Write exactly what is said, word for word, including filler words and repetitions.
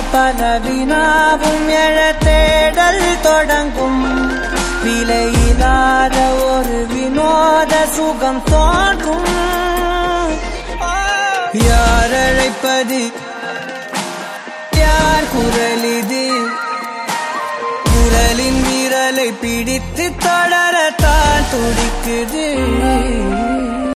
பல வினாவும் எழ தேடல் தொடங்கும். விலையில்லாத ஒரு வினோத சுகம் தோன்றும். யார் அழைப்பது, யார் குரல் இது? குரலின் விரலை பிடித்து தொடரத்தான் துடிக்குது.